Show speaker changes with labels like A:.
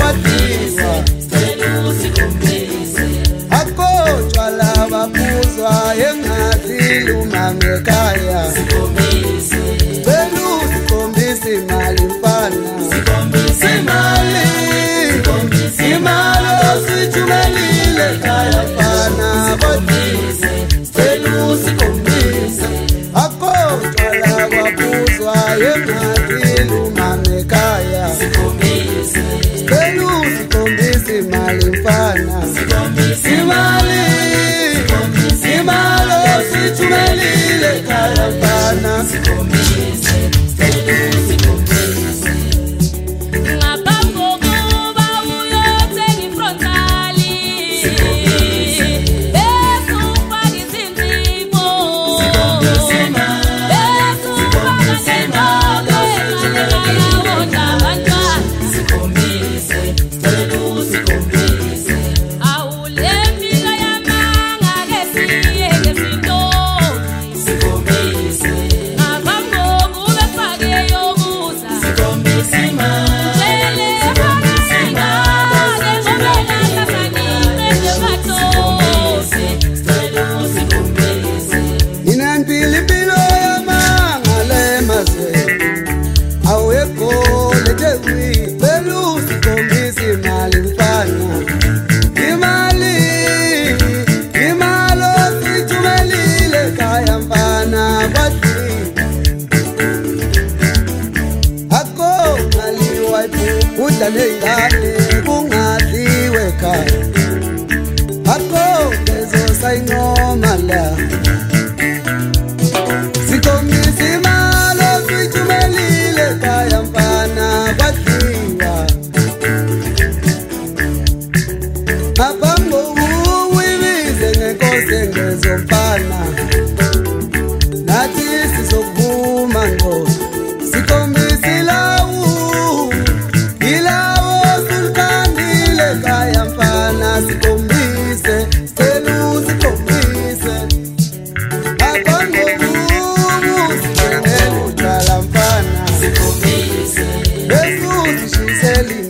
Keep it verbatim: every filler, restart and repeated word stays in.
A: kwathiwa akotshwa laba phuzwa engathi umangekhaya cela usikhombise imali mfana imali imali osithumelile ekhaya mfana cela usikhombise akotshwa laba phuzwa engathi umangekhaya cela usikhombise imali mfana imali imali osithumelile ekhaya mfana Udlalengane kungadliwe ekhaya akho lezo sayincoma la sikhombisa imali osithumelile ekhaya mfana kwadliwa ngaphambi kokuwibize ngenkosi engezomfana nathi sizokuvuma ngqo sikhombisa ilawu kaya mfana sikhombise cela usikhombise akho ngokuthi ngene utshwala mfana sikhombise bese usishisela